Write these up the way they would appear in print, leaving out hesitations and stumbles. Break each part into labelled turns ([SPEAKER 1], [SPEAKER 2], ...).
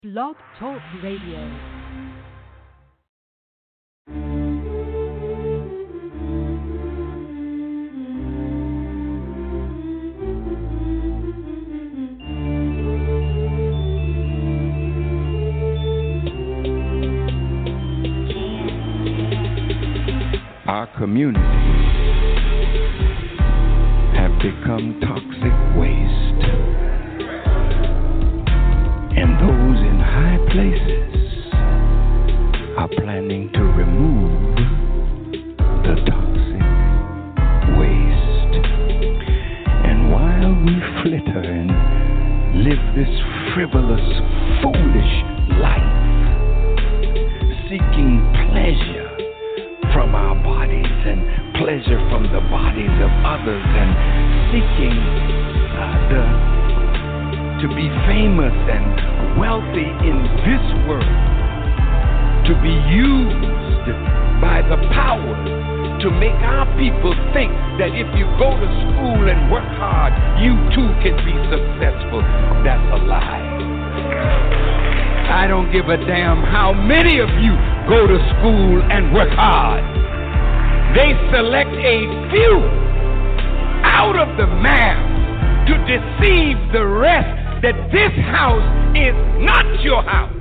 [SPEAKER 1] Blog Talk Radio.
[SPEAKER 2] Our communities have become toxic waste, and those in high places are planning to remove the toxic waste. And while we flitter and live this frivolous, foolish life, seeking pleasure from our bodies and pleasure from the bodies of others, and seeking to be famous and wealthy in this world, to be used by the power to make our people think that if you go to school and work hard, you too can be successful. That's a lie. I don't give a damn how many of you go to school and work hard. They select a few out of the mass to deceive the rest that this house is not your house.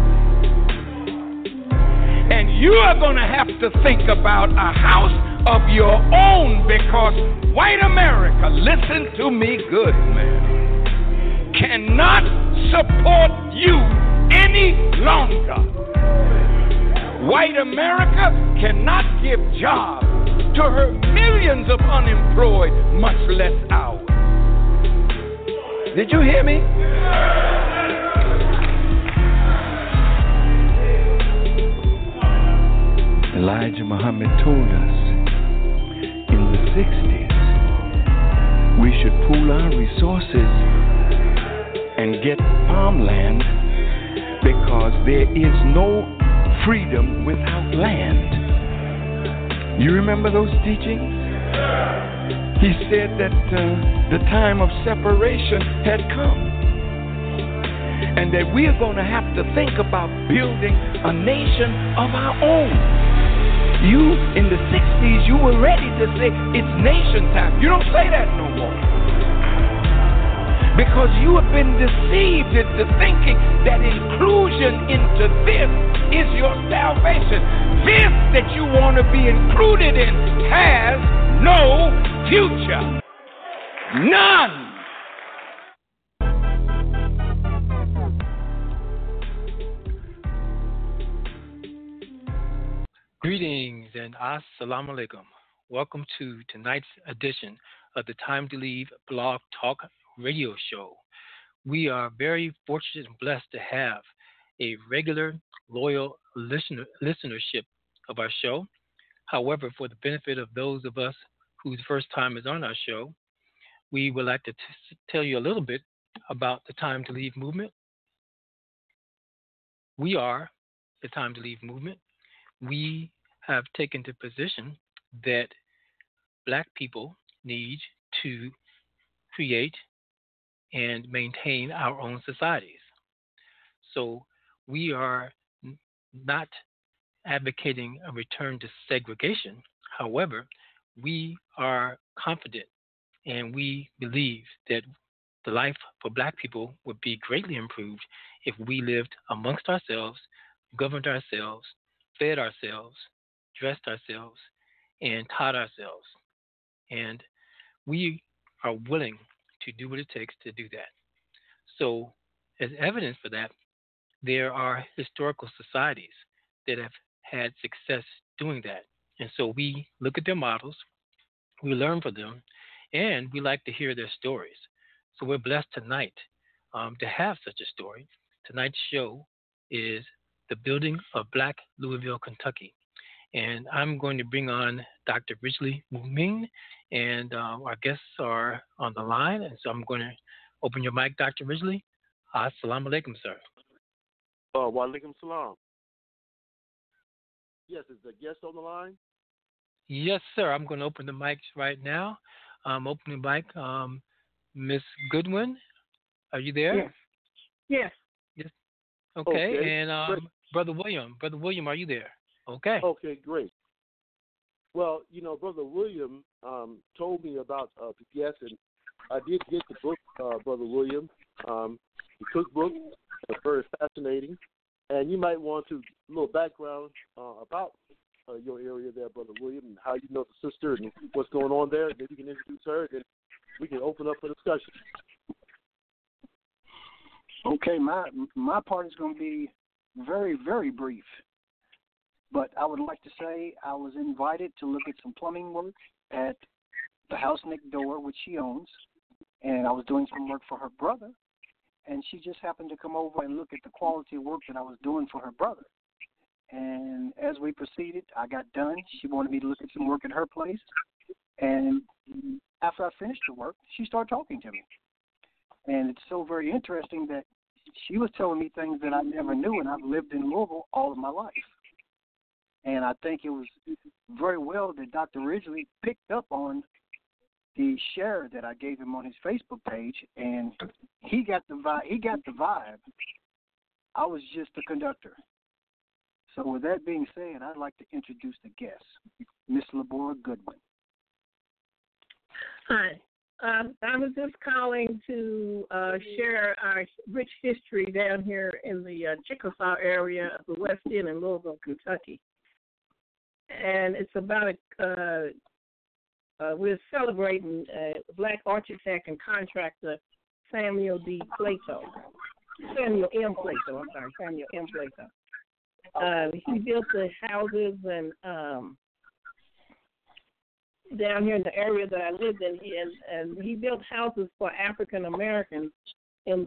[SPEAKER 2] And you are going to have to think about a house of your own, because white America, listen to me good, man, cannot support you any longer. White America cannot give jobs to her millions of unemployed, much less ours. Did you hear me? Elijah Muhammad told us in the 60s we should pool our resources and get farmland, because there is no freedom without land. You remember those teachings? He said that the time of separation had come, and that we are going to have to think about building a nation of our own. You, in the 60s, you were ready to say it's nation time. You don't say that no more, because you have been deceived into thinking that inclusion into this is your salvation. This that you want to be included in has no future. None.
[SPEAKER 3] Greetings and assalamu alaikum. Welcome to tonight's edition of the Time to Leave Blog Talk Radio Show. We are very fortunate and blessed to have a regular, loyal listenership of our show. However, for the benefit of those of us whose first time is on our show, we would like to tell you a little bit about the Time to Leave movement. We are the Time to Leave movement. We have taken the position that Black people need to create and maintain our own societies. So we are not advocating a return to segregation. However, we are confident and we believe that the life for Black people would be greatly improved if we lived amongst ourselves, governed ourselves, fed ourselves, dressed ourselves, and taught ourselves. And we are willing to do what it takes to do that. So, as evidence for that, there are historical societies that have had success doing that. And so we look at their models, we learn from them, and we like to hear their stories. So we're blessed tonight to have such a story. Tonight's show is The Building of Black Louisville, Kentucky. And I'm going to bring on Dr. Ridgely Mumin, and our guests are on the line. And so I'm going to open your mic, Dr. Ridgely. Assalamu alaikum, sir.
[SPEAKER 4] Wa alaikum salam. Yes, is the guest on the line?
[SPEAKER 3] Yes, sir. I'm going to open the mics right now. Opening mic, Miss Goodwin. Are you there?
[SPEAKER 5] Yes. Yes.
[SPEAKER 3] Yes. Okay, and
[SPEAKER 4] great.
[SPEAKER 3] Brother William, are you there? Okay.
[SPEAKER 4] Okay, great. Well, Brother William told me about the guest, and I did get the book, Brother William, the cookbook. It's very fascinating. And you might want to a little background about your area there, Brother William, and how you know the sister and what's going on there. Maybe you can introduce her, and then we can open up for discussion.
[SPEAKER 5] Okay, my part is going to be very, very brief. But I would like to say I was invited to look at some plumbing work at the house next door, which she owns, and I was doing some work for her brother, and she just happened to come over and look at the quality of work that I was doing for her brother. And as we proceeded, I got done. She wanted me to look at some work at her place, and after I finished the work, she started talking to me. And it's so very interesting that she was telling me things that I never knew, and I've lived in Louisville all of my life. And I think it was very well that Dr. Ridgely picked up on the share that I gave him on his Facebook page, and he got the vibe. I was just a conductor. So with that being said, I'd like to introduce the guest, Miss Labora Goodwin.
[SPEAKER 6] Hi. I was just calling to share our rich history down here in the Chickasaw area of the West End in Louisville, Kentucky. And it's about we're celebrating Black architect and contractor Samuel M. Plato. Samuel M. Plato. He built the houses and down here in the area that I lived in, and he built houses for African Americans from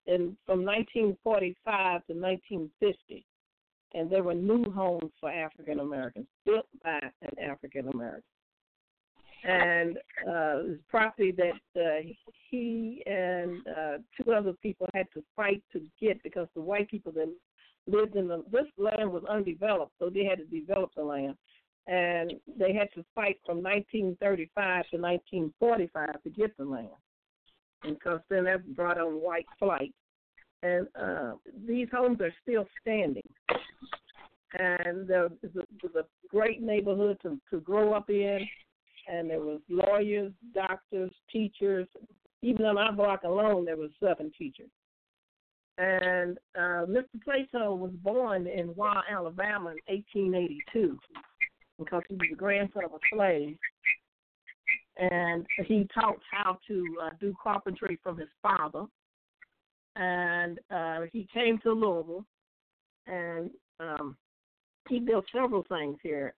[SPEAKER 6] 1945 to 1950. And there were new homes for African Americans built by an African American. And his property that he and two other people had to fight to get because the white people that lived in this land was undeveloped, so they had to develop the land. And they had to fight from 1935 to 1945 to get the land. And because then that brought on white flight. And these homes are still standing. And there was a great neighborhood to grow up in. And there was lawyers, doctors, teachers. Even on our block alone, there was 7 teachers. And Mr. Plato was born in Wah, Alabama in 1882 because he was the grandson of a slave. And he taught how to do carpentry from his father. And he came to Louisville, and he built several things here.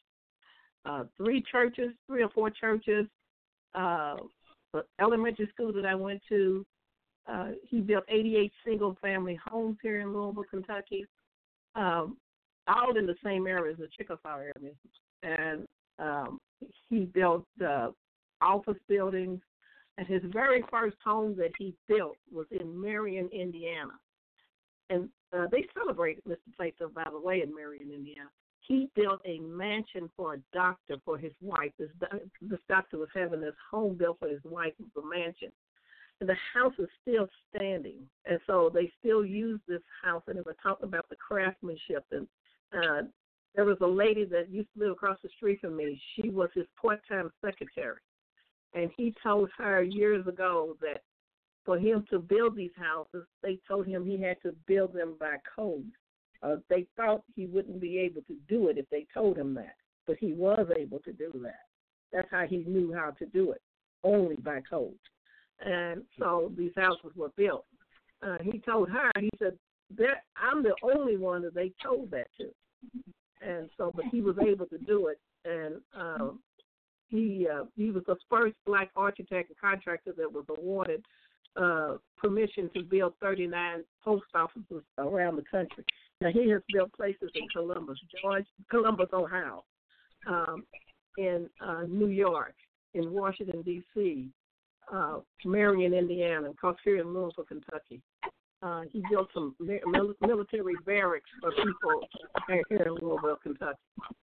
[SPEAKER 6] 3 or 4 churches, the elementary school that I went to. He built 88 single-family homes here in Louisville, Kentucky, all in the same area as the Chickasaw area. And he built office buildings. And his very first home that he built was in Marion, Indiana. And they celebrated Mr. Plato, by the way, in Marion, Indiana. He built a mansion for a doctor for his wife. This doctor was having this home built for his wife, a mansion. And the house is still standing. And so they still use this house. And they were talking about the craftsmanship. And there was a lady that used to live across the street from me. She was his part-time secretary. And he told her years ago that for him to build these houses, they told him he had to build them by code. They thought he wouldn't be able to do it if they told him that, but he was able to do that. That's how he knew how to do it, only by code. And so these houses were built. He told her, he said, I'm the only one that they told that to. And so, but he was able to do it. And he was the first Black architect and contractor that was awarded permission to build 39 post offices around the country. Now, he has built places in Columbus, Ohio, in New York, in Washington, D.C., Marion, Indiana, and here in Louisville, Kentucky. He built some military barracks for people here in Louisville, Kentucky.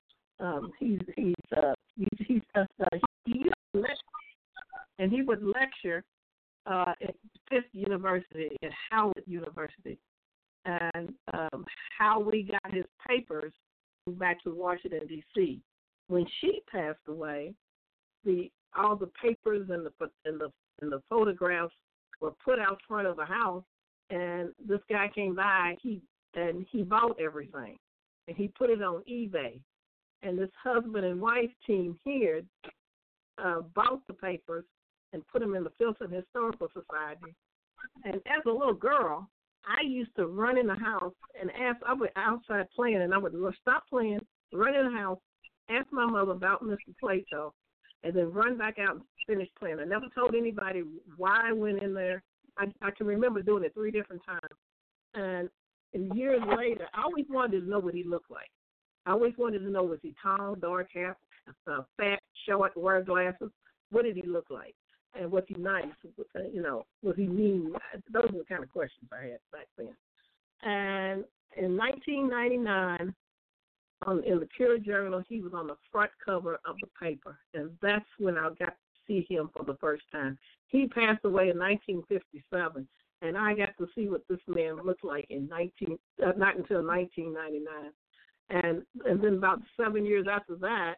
[SPEAKER 6] And he would lecture at Fisk University, at Howard University. and how we got his papers back to Washington, D.C. When she passed away, all the papers and the photographs were put out front of the house, and this guy came by. He bought everything, and he put it on eBay. And this husband and wife team here bought the papers and put them in the Filson Historical Society. And as a little girl, I used to run in the house and I would outside playing, and I would stop playing, run in the house, ask my mother about Mr. Plato, and then run back out and finish playing. I never told anybody why I went in there. I can remember doing it 3 different times. And years later, I always wanted to know what he looked like. I always wanted to know, was he tall, dark hair, fat, short, wear glasses? What did he look like? And was he nice? Was he mean? Those were the kind of questions I had back then. And in 1999, in the Pure Journal, he was on the front cover of the paper, and that's when I got to see him for the first time. He passed away in 1957, and I got to see what this man looked like not until 1999. And then about 7 years after that,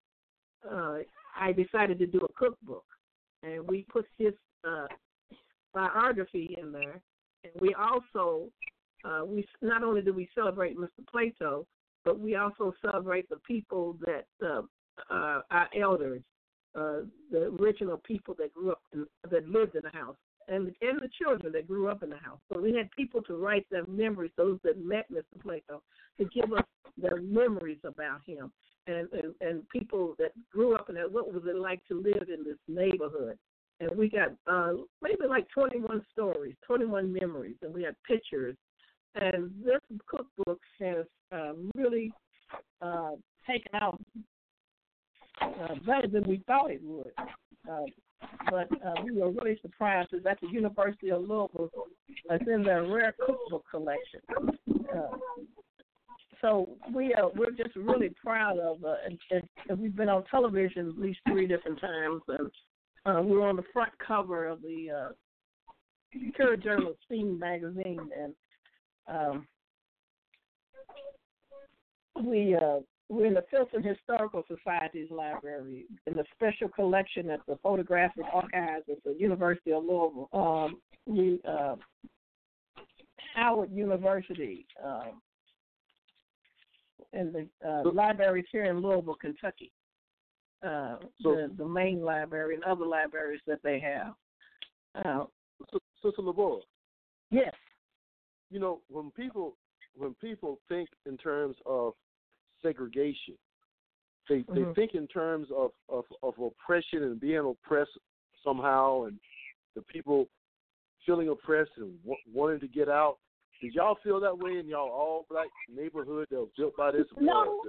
[SPEAKER 6] I decided to do a cookbook, and we put his biography in there. And we also, not only do we celebrate Mr. Plato, but we also celebrate the people that our elders, the original people that grew up, that lived in the house, and the children that grew up in the house. So we had people to write their memories, those that met Mr. Plato, to give us their memories about him, and people that grew up in it. What was it like to live in this neighborhood? And we got maybe like 21 stories, 21 memories, and we had pictures. And this cookbook has really taken out better than we thought it would. But we were really surprised. It's at the University of Louisville. It's in their rare cookbook collection. So we're just really proud of and we've been on television at least 3 different times. And we were on the front cover of the Pure Journal Steam magazine. And we're in the Filson Historical Society's library in the special collection at the Photographic Archives at the University of Louisville, Howard University, and the libraries here in Louisville, Kentucky, the main library and other libraries that they have.
[SPEAKER 4] Sister Labora.
[SPEAKER 6] Yes.
[SPEAKER 4] When people think in terms of segregation, they think in terms of oppression and being oppressed somehow, and the people feeling oppressed and wanting to get out. Did y'all feel that way in y'all all black neighborhood that was built by this?
[SPEAKER 6] No.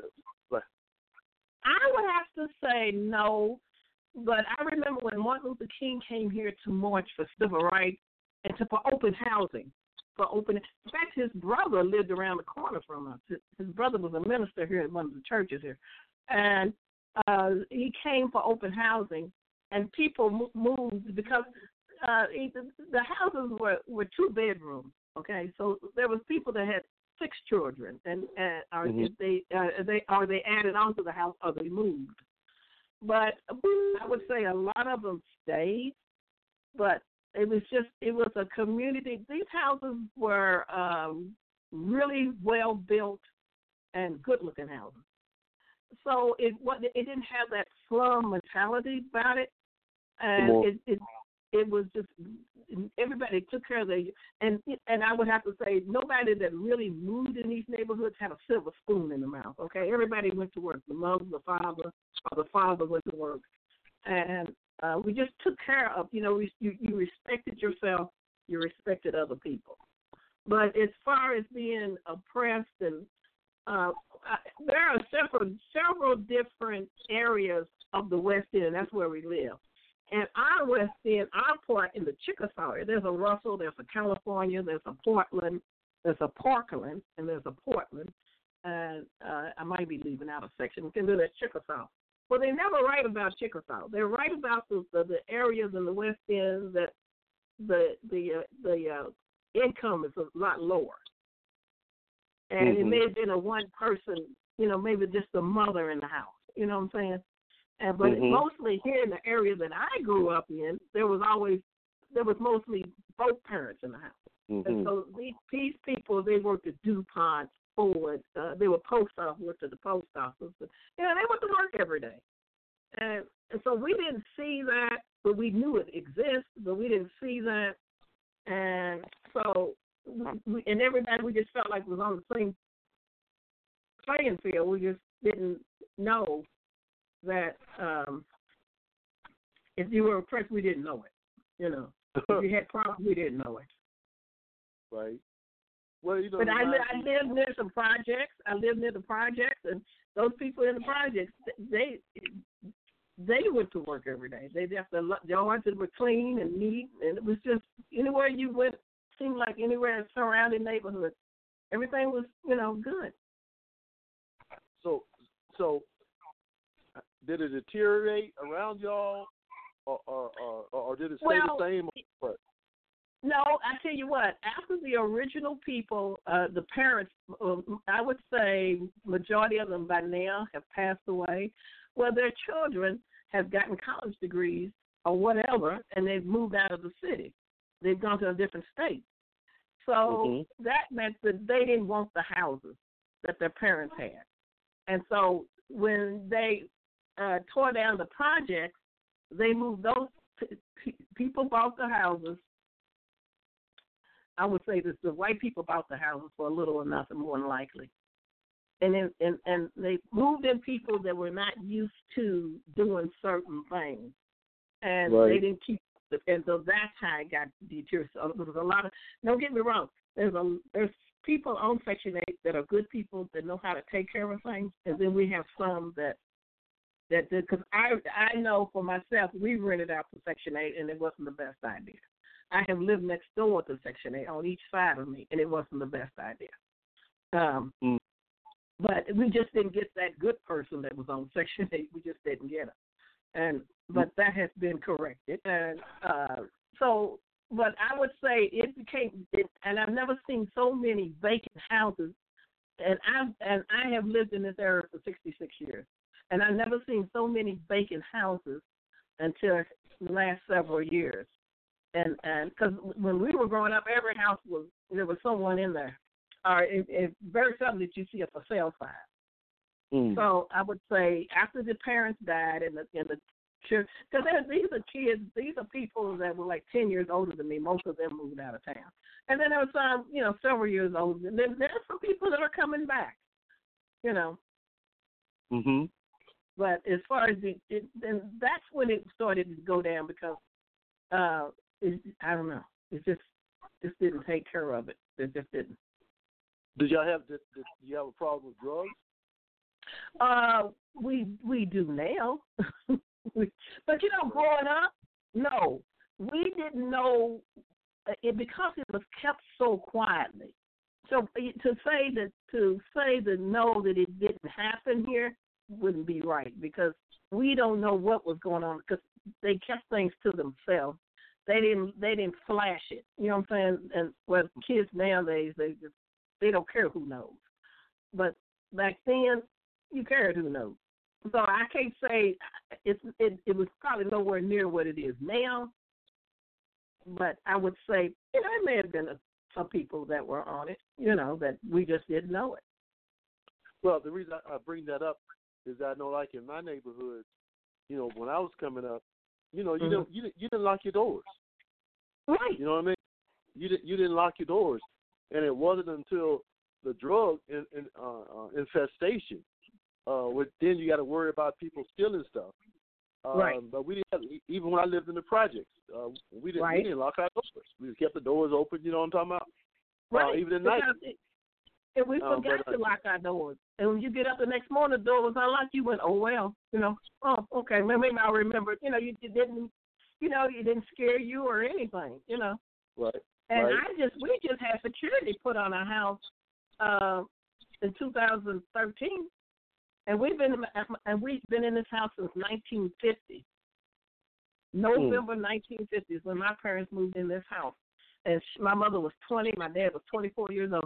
[SPEAKER 6] I would have to say no, but I remember when Martin Luther King came here to march for civil rights and for open housing. In fact, his brother lived around the corner from us. His brother was a minister here at one of the churches here. And he came for open housing, and people moved because the houses were 2 bedrooms, okay? So there was people that had 6 children, and if they added on to the house or they moved. But I would say a lot of them stayed, but it was a community. These houses were really well built and good looking houses. So it didn't have that slum mentality about it, and it was just everybody took care of and I would have to say nobody that really moved in these neighborhoods had a silver spoon in the mouth. Okay, everybody went to work. The mother, the father, or the father went to work, and we just took care of, you respected yourself, you respected other people. But as far as being oppressed, and there are several different areas of the West End. That's where we live. And our West End, our part in the Chickasaw area, there's a Russell, there's a California, there's a Portland, there's a Parkland, and there's a Portland. And I might be leaving out a section. We can do that Chickasaw. Well, they never write about Chickasaw. They write about the areas in the West End that the income is a lot lower. and it may have been a one person, maybe just the mother in the house. You know what I'm saying? And but mostly here in the area that I grew up in, there was mostly both parents in the house. And so these people, they worked at DuPont, Ford. They were worked at the post office. But, they went to work every day. And so we didn't see that, but we knew it exists, but we didn't see that. And so, and everybody, we just felt like was on the same playing field. We just didn't know that if you were oppressed, we didn't know it. If you had problems, we didn't know it.
[SPEAKER 4] Right. Well,
[SPEAKER 6] but I lived near some projects. I lived near the projects, and those people in the projects, they went to work every day. They just the yards were clean and neat, and it was just anywhere you went seemed like anywhere in the surrounding neighborhood, everything was good.
[SPEAKER 4] So did it deteriorate around y'all, or did it stay the same?
[SPEAKER 6] No, I tell you what. After the original people, the parents, I would say majority of them by now have passed away. Well, their children have gotten college degrees or whatever, and they've moved out of the city. They've gone to a different state. So that meant that they didn't want the houses that their parents had. And so when they tore down the projects, they moved those people bought the houses. I would say this: the white people bought the houses for a little or nothing, more than likely, and they moved in people that were not used to doing certain things, and they didn't keep. And so that's how it got deteriorated. So there was a lot of. Don't get me wrong. There's people on Section 8 that are good people that know how to take care of things, and then we have some that because I know for myself, we rented out to Section 8, and it wasn't the best idea. I have lived next door to Section 8 on each side of me, and it wasn't the best idea. But we just didn't get that good person that was on Section 8. We just didn't get her. But that has been corrected. And but I would say it became, and I've never seen so many vacant houses, and I have lived in this area for 66 years, and I've never seen so many vacant houses until the last several years. And because when we were growing up, every house there was someone in there, or it's very seldom that you see a for sale sign. So I would say after the parents died and the church, because these are kids, these are people that were like 10 years older than me. Most of them moved out of town, and then there were some, several years older. And then there's some people that are coming back, But as far as then that's when it started to go down because. I don't know. It just didn't take care of it. It just didn't.
[SPEAKER 4] Did you have a problem with drugs?
[SPEAKER 6] We do now. But growing up, no, we didn't know it because it was kept so quietly. So to say that no, that it didn't happen here wouldn't be right because we don't know what was going on because they kept things to themselves. They didn't flash it. You know what I'm saying? And kids nowadays they don't care who knows. But back then you cared who knows. So I can't say it was probably nowhere near what it is now. But I would say it may have been some people that were on it. That we just didn't know it.
[SPEAKER 4] Well, the reason I bring that up is I know, like in my neighborhood, when I was coming up. You didn't lock your doors.
[SPEAKER 6] Right.
[SPEAKER 4] You know what I mean? You didn't lock your doors, and it wasn't until the drug infestation, then you got to worry about people stealing stuff.
[SPEAKER 6] Right.
[SPEAKER 4] But we didn't. Even when I lived in the projects, we didn't lock our doors. We just kept the doors open. You know what I'm talking about?
[SPEAKER 6] Right.
[SPEAKER 4] Even at night.
[SPEAKER 6] And we forgot to lock our doors. And when you get up the next morning, the door was unlocked. You went, oh well, oh okay, maybe I'll remember. You didn't scare you or anything.
[SPEAKER 4] Right.
[SPEAKER 6] And we just had security put on our house in 2013, and we've been in this house since 1950. November 1950 is when my parents moved in this house, and my mother was 20, my dad was 24 years old.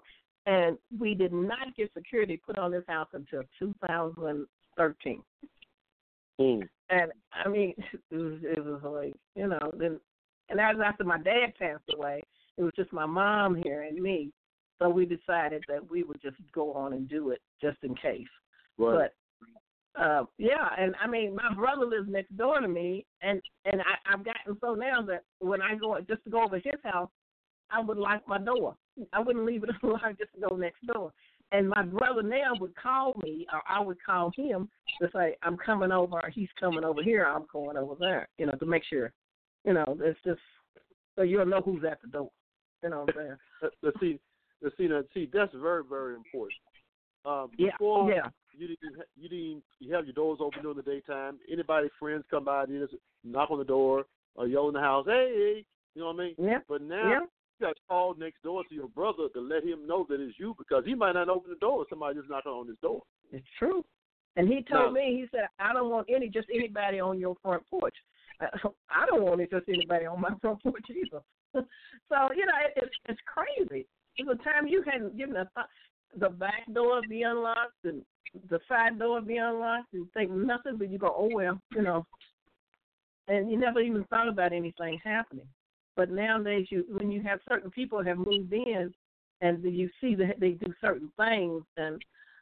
[SPEAKER 6] And we did not get security put on this house until 2013. And I mean, it was like, you know, then, and that was after my dad passed away. It was just my mom here and me. So we decided that we would just go on and do it just in case.
[SPEAKER 4] Right.
[SPEAKER 6] But yeah, and I mean, my brother lives next door to me, and I've gotten so now that when I go just to go over his house, I would lock my door. I wouldn't leave it unlocked just to go next door. And my brother now would call me, or I would call him to say, I'm coming over, or he's coming over here, I'm going over there, you know, to make sure, you know, it's just so you'll know who's at the door. You know what I'm saying?
[SPEAKER 4] See, that's very, very important.
[SPEAKER 6] You
[SPEAKER 4] have your doors open during the daytime. Anybody, friends come by, you just knock on the door or yell in the house, hey, you know what I mean?
[SPEAKER 6] Yeah.
[SPEAKER 4] But now you got to call next door to your brother to let him know that it's you, because he might not open the door if somebody just knocking on his door.
[SPEAKER 6] It's true. And he told me, he said, I don't want just anybody on your front porch. I don't want just anybody on my front porch either. So, you know, it's crazy. There's a time you hadn't given a thought. The back door be unlocked and the side door be unlocked and think nothing, but you go, oh, well, you know. And you never even thought about anything happening. But nowadays, when you have certain people have moved in and you see that they do certain things, and,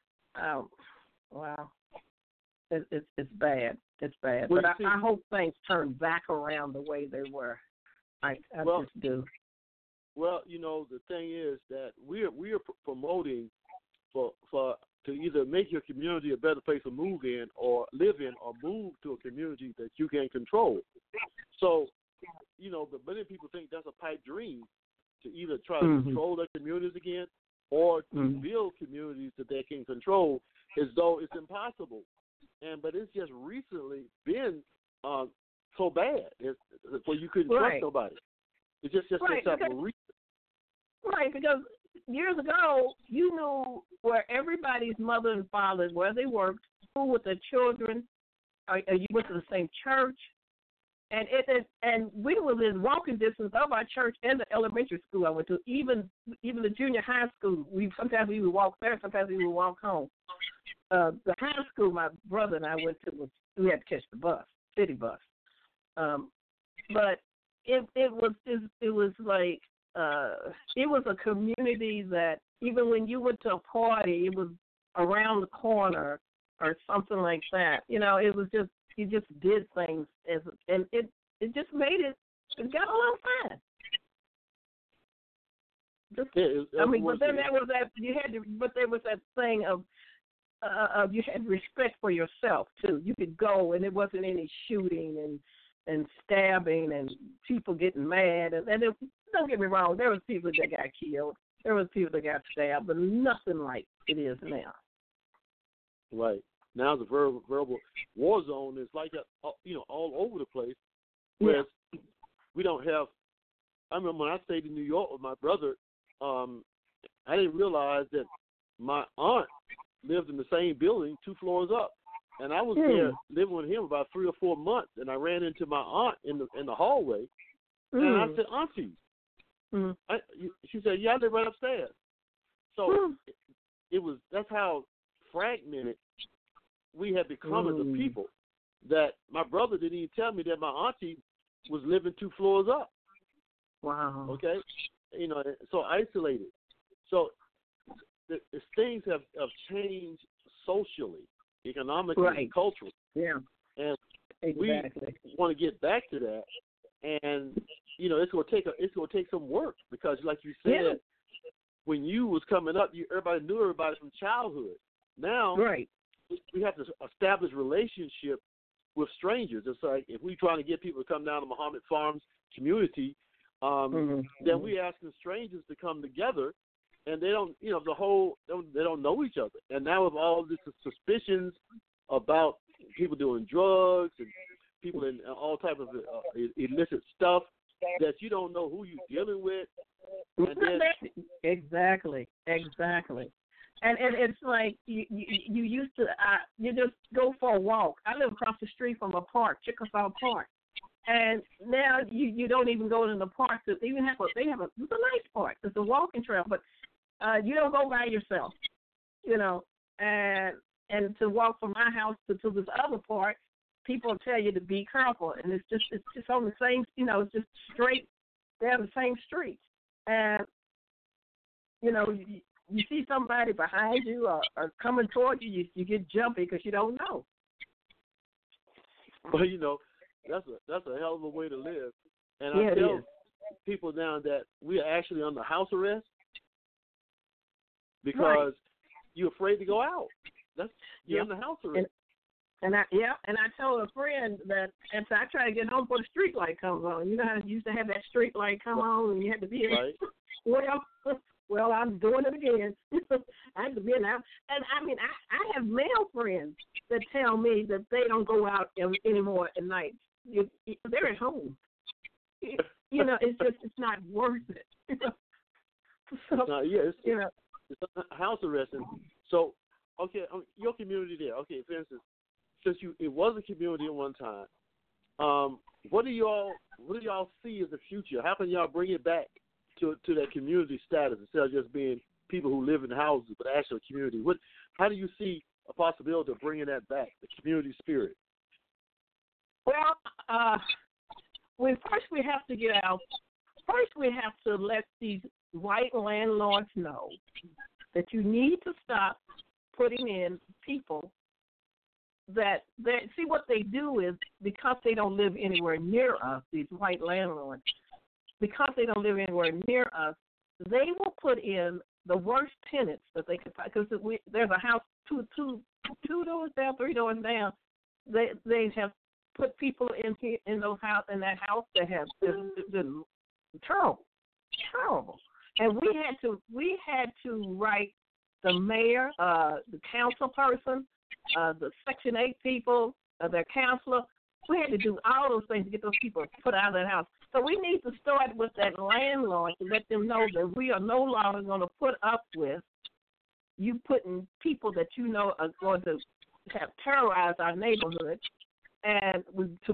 [SPEAKER 6] wow, it's bad. It's bad.
[SPEAKER 4] Well,
[SPEAKER 6] but I hope things turn back around the way they were. I just do.
[SPEAKER 4] Well, you know, the thing is that we are promoting for to either make your community a better place to move in or live in, or move to a community that you can control. So, you know, but many people think that's a pipe dream, to either try to control their communities again or to build communities that they can control, as though it's impossible. But it's just recently been so bad where you couldn't trust nobody. It's just recent.
[SPEAKER 6] Right, because years ago, you knew where everybody's mother and father, where they worked, who with their children, or you went to the same church, and we were in walking distance of our church and the elementary school I went to, even the junior high school. Sometimes we would walk there, sometimes we would walk home. The high school my brother and I went to, we had to catch the bus, city bus. But it was like it was a community that even when you went to a party, it was around the corner or something like that. You know, it was just you just did things and it just made it got along fine. But then there was that there was that thing of you had respect for yourself too. You could go and there wasn't any shooting and stabbing and people getting mad. And don't get me wrong, there was people that got killed. There was people that got stabbed, but nothing like it is now.
[SPEAKER 4] Right. Now the verbal war zone is like that, you know, all over the place. Whereas we don't have, I remember when I stayed in New York with my brother, I didn't realize that my aunt lived in the same building 2 floors up. And I was there living with him about 3 or 4 months, and I ran into my aunt in the hallway, and I said, Auntie. She said, yeah, I live right upstairs. So that's how fragmented we had become as a people, that my brother didn't even tell me that my auntie was living 2 floors up.
[SPEAKER 6] Wow.
[SPEAKER 4] Okay? You know, so isolated. So the things have changed socially, economically, and culturally.
[SPEAKER 6] Yeah.
[SPEAKER 4] And
[SPEAKER 6] exactly.
[SPEAKER 4] we want to get back to that. And you know, it's going to take some work, because, like you said, when you was coming up, everybody knew everybody from childhood. Now, we have to establish relationship with strangers. It's like if we trying to get people to come down to Muhammad Farms community, then we asking strangers to come together, and they don't, you know, they don't know each other. And now with all this suspicions about people doing drugs and people in all type of illicit stuff, that you don't know who you're dealing with. And then,
[SPEAKER 6] exactly. And it's like you used to you just go for a walk. I live across the street from a park, Chickasaw Park, and now you don't even go to the park. They have it's a nice park. It's a walking trail, but you don't go by yourself, and to walk from my house to this other part, people tell you to be careful, and it's just on the same, it's just straight down the same street, and you see somebody behind you or coming toward you, you get jumpy because you don't know.
[SPEAKER 4] Well, that's a hell of a way to live, and
[SPEAKER 6] yeah,
[SPEAKER 4] I tell
[SPEAKER 6] it is.
[SPEAKER 4] people now that we are actually under house arrest because
[SPEAKER 6] Right.
[SPEAKER 4] you're afraid to go out. You're under house arrest.
[SPEAKER 6] And I told a friend that after I try to get home before the street light comes on. You know how you used to have that street light come on and you had to be in.
[SPEAKER 4] Right.
[SPEAKER 6] Well, I'm doing it again. I have to be in now. And I mean, I have male friends that tell me that they don't go out anymore at night. They're at home. It's not worth it. So,
[SPEAKER 4] it's house arrest. And so, okay, your community there. Okay, for instance, since it was a community at one time, what do y'all see as the future? How can y'all bring it back to that community status instead of just being people who live in houses, but actual community? How do you see a possibility of bringing that back, the community spirit?
[SPEAKER 6] Well, we have to get out. First, we have to let these white landlords know that you need to stop putting in people that see what they do is because they don't live anywhere near us, these white landlords, because they don't live anywhere near us, they will put in the worst tenants that they could find. Because there's a house two doors down, 3 doors down. They have put people in that house that have been terrible. And we had to write the mayor, the council person, the Section 8 people, their counselor. We had to do all those things to get those people put out of that house. So we need to start with that landlord to let them know that we are no longer going to put up with you putting people that are going to have terrorized our neighborhood. And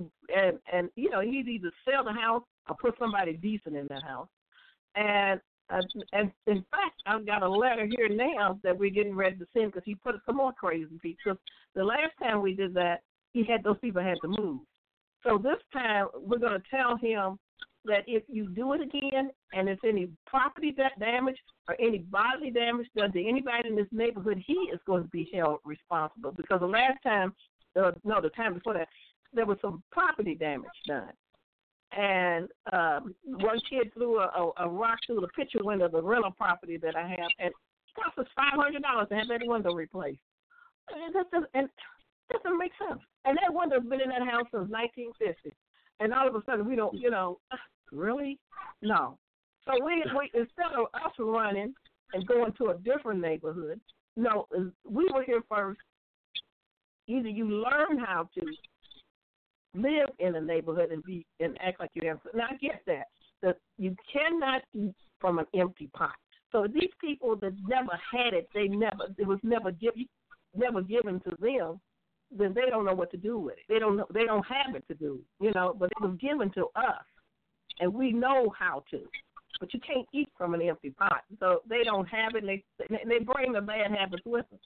[SPEAKER 6] he'd either sell the house or put somebody decent in that house. And in fact, I've got a letter here now that we're getting ready to send because he put some more crazy people. The last time we did that, those people had to move. So this time we're going to tell him that if you do it again and if any property damage or any bodily damage done to anybody in this neighborhood, he is going to be held responsible. Because the last time, the time before that, there was some property damage done. And one kid threw a rock through the picture window of the rental property that I have, and it cost us $500 to have that window replaced. And that doesn't make sense. And that window's been in that house since 1950. And all of a sudden, we don't, really? No. So we instead of us running and going to a different neighborhood, no, we were here first. Either you learn how to live in a neighborhood and act like you have. Now I get that you cannot eat from an empty pot. So these people that never had it, it was never given to them. Then they don't know what to do with it. They don't have it to do, but it was given to us, and we know how to. But you can't eat from an empty pot. So they don't have it, and they bring the bad habits with them,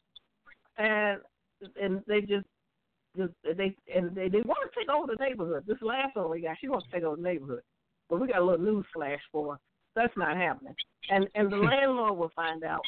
[SPEAKER 6] and they just they want to take over the neighborhood. This last one we got, she wants to take over the neighborhood, but we got a little news flash for her. That's not happening, and the landlord will find out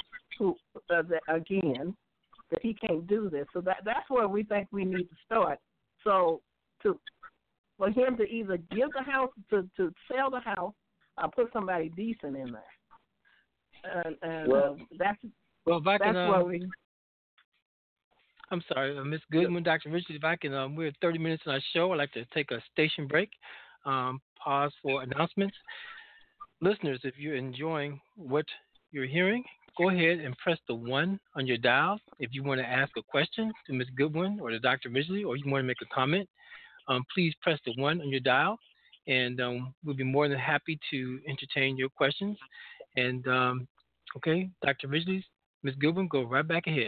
[SPEAKER 6] that he can't do this. So that's where we think we need to start. So for him to either give the house, to sell the house, or put somebody decent in there. That's where we.
[SPEAKER 3] I'm sorry, Ms. Goodwin, Dr. Richard, if I can, we're 30 minutes in our show. I'd like to take a station break, pause for announcements. Listeners, if you're enjoying what you're hearing, go ahead and press the 1 on your dial if you want to ask a question to Ms. Goodwin or to Dr. Ridgely, or you want to make a comment. Please press the 1 on your dial, and we'll be more than happy to entertain your questions. And, okay, Dr. Ridgely, Ms. Goodwin, go right back ahead.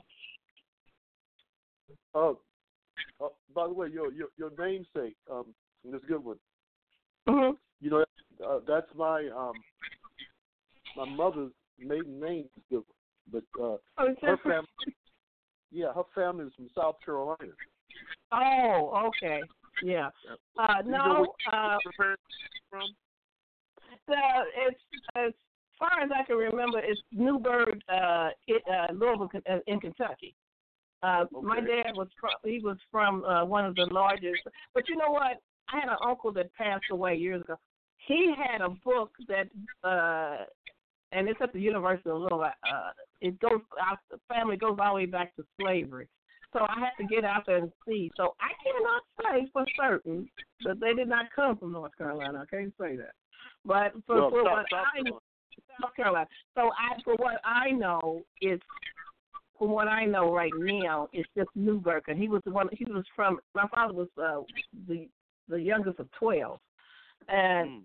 [SPEAKER 4] By the way, your namesake, Ms. Goodwin.
[SPEAKER 6] Mm-hmm.
[SPEAKER 4] That's my mother's maiden name is different. But
[SPEAKER 6] it's
[SPEAKER 4] her
[SPEAKER 6] different.
[SPEAKER 4] her family is from South Carolina.
[SPEAKER 6] Oh, okay. Yeah.
[SPEAKER 4] You know
[SPEAKER 6] No.
[SPEAKER 4] where her parents from?
[SPEAKER 6] It's as far as I can remember, it's Newburgh, Louisville, in Kentucky. My dad was from one of the largest. But you know what? I had an uncle that passed away years ago. He had a book that, and it's at the University of Louisville. It goes out. The family goes all the way back to slavery. So I had to get out there and see. So I cannot say for certain that they did not come from North Carolina. I can't say that. But for what I know, South Carolina. So for what I know, from what I know right now, it's just Newburgh. And he was from. My father was the youngest of 12, and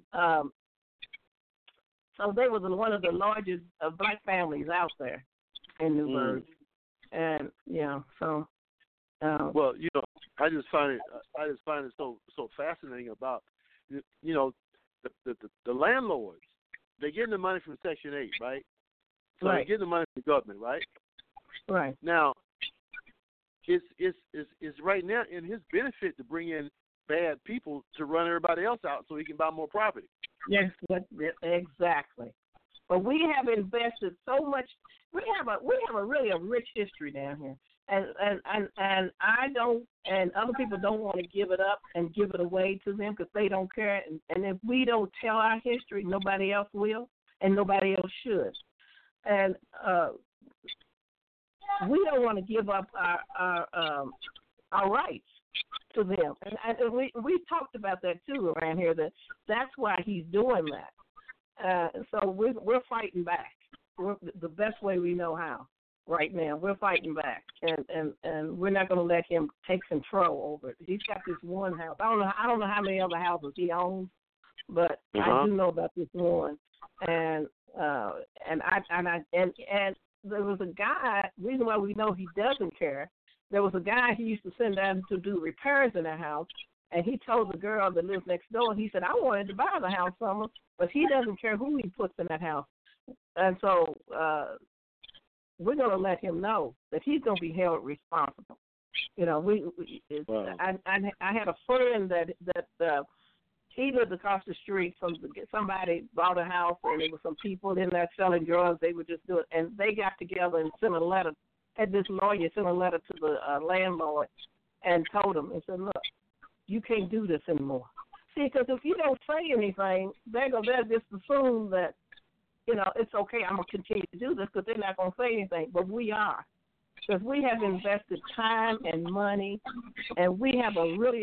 [SPEAKER 6] so they were one of the largest black families out there in Newburgh. And so.
[SPEAKER 4] Well, I just find it so fascinating about, the landlords. They're getting the money from Section 8, right? So
[SPEAKER 6] right.
[SPEAKER 4] They're getting the money from the government, right?
[SPEAKER 6] Right.
[SPEAKER 4] Now, it's right now in his benefit to bring in bad people to run everybody else out so he can buy more property.
[SPEAKER 6] Yes, exactly. But we have invested so much. We have a really rich history down here. And I don't, and other people don't want to give it up and give it away to them because they don't care. And if we don't tell our history, nobody else will, and nobody else should. And we don't want to give up our rights to them. And we talked about that too around here. That's why he's doing that. So we're fighting back. The best way we know how. Right now, we're fighting back, and we're not going to let him take control over it. He's got this one house. I don't know how many other houses he owns, but I do know about this one. And there was a guy. Reason why we know he doesn't care. There was a guy he used to send down to do repairs in the house, and he told the girl that lives next door. He said, "I wanted to buy the house from him, but he doesn't care who he puts in that house." And so. We're going to let him know that he's going to be held responsible. Wow. I had a friend that he lived across the street from somebody bought a house and there were some people in there selling drugs. They would just do it, and they got together and sent a letter. Had this lawyer send a letter to the landlord and told him and said, "Look, you can't do this anymore." See, because if you don't say anything, they'll just assume that. It's okay, I'm going to continue to do this because they're not going to say anything. But we are. Because we have invested time and money, and we have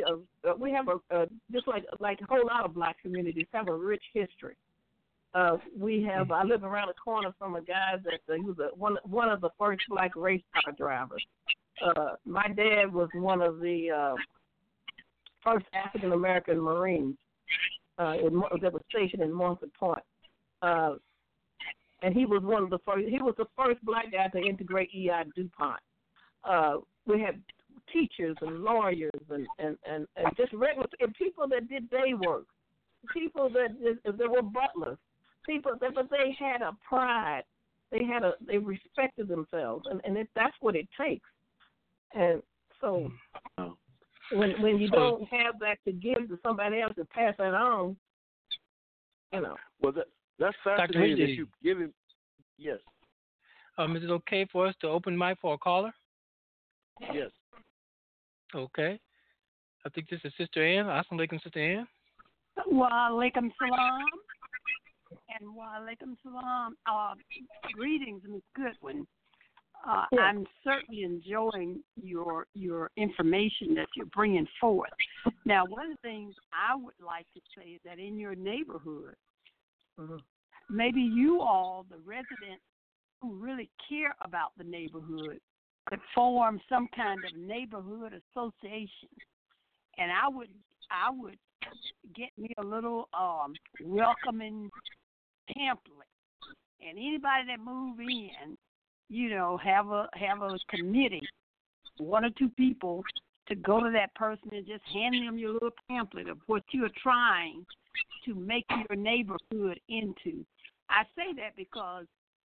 [SPEAKER 6] just like a whole lot of black communities have a rich history. I live around the corner from a guy that he was one of the first black race car drivers. My dad was one of the first African American Marines that was stationed in Montford Point. And he was one of the first. He was the first black guy to integrate E.I. DuPont. We had teachers and lawyers and just regular and people that did day work, people that were butlers, people that but they had a pride. They respected themselves, and that's what it takes. And so when you don't have that to give to somebody else to pass that on,
[SPEAKER 4] Well, that's fascinating that you give him. Yes.
[SPEAKER 3] Is it okay for us to open mic for a caller?
[SPEAKER 4] Yes.
[SPEAKER 3] Okay. I think this is Sister Ann. Assalamu alaikum, Sister Ann.
[SPEAKER 7] Wa alaikum salam. And wa alaikum salam. Greetings, Ms. Goodwin. I'm certainly enjoying your information that you're bringing forth. Now, one of the things I would like to say is that in your neighborhood, maybe you all, the residents who really care about the neighborhood, could form some kind of neighborhood association. And I would get me a little welcoming pamphlet. And anybody that move in, have a committee, one or two people, to go to that person and just hand them your little pamphlet of what you are trying to make your neighborhood into. I say that because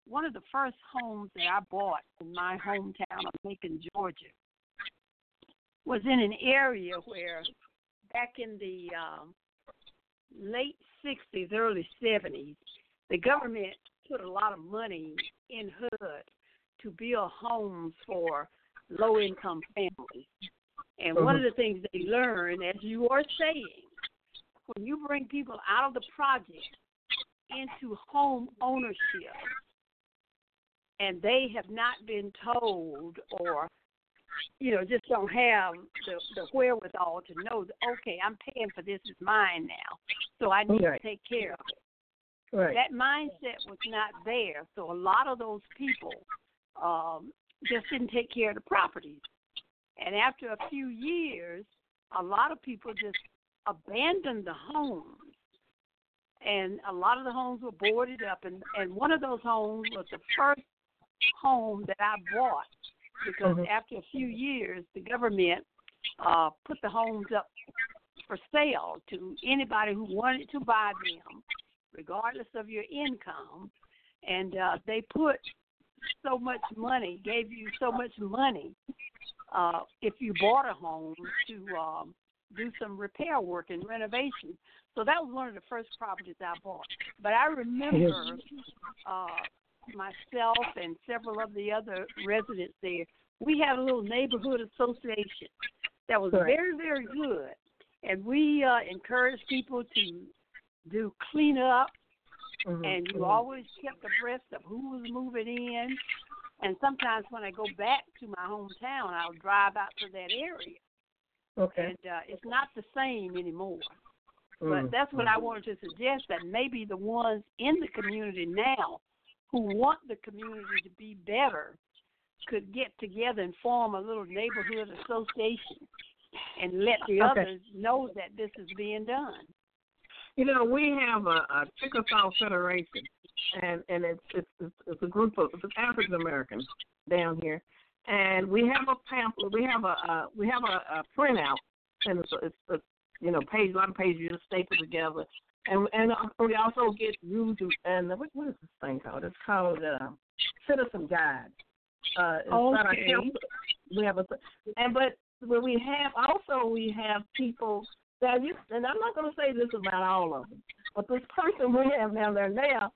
[SPEAKER 7] one of the first homes that I bought in my hometown of Macon, Georgia, was in an area where back in the late 60s, early 70s, the government put a lot of money in HUD to build homes for low-income families. And one of the things they learn, as you are saying, when you bring people out of the project into home ownership, and they have not been told or, just don't have the wherewithal to know that, okay, I'm paying for this, it's mine now, so I need to take care of it.
[SPEAKER 6] Right.
[SPEAKER 7] That mindset was not there, so a lot of those people just didn't take care of the properties. And after a few years, a lot of people just abandoned the homes. And a lot of the homes were boarded up. And one of those homes was the first home that I bought because after a few years, the government put the homes up for sale to anybody who wanted to buy them, regardless of your income. And they put so much money, gave you so much money if you bought a home to do some repair work and renovation. So that was one of the first properties I bought. But I remember myself and several of the other residents there, we had a little neighborhood association that was very, very good. And we encouraged people to do cleanup, and you always kept abreast of who was moving in. And sometimes when I go back to my hometown, I'll drive out to that area.
[SPEAKER 6] Okay.
[SPEAKER 7] And it's not the same anymore. But that's what I wanted to suggest, that maybe the ones in the community now who want the community to be better could get together and form a little neighborhood association and let the others know that this is being done.
[SPEAKER 6] We have a Chickasaw Federation, and it's a group of African Americans down here, and we have a pamphlet. We have a printout, and it's page, a lot of pages just stapled together, and we also get rules and what is this thing called? It's called Citizen Guide. We have but we have people that and I'm not going to say this about all of them, but this person we have down there now,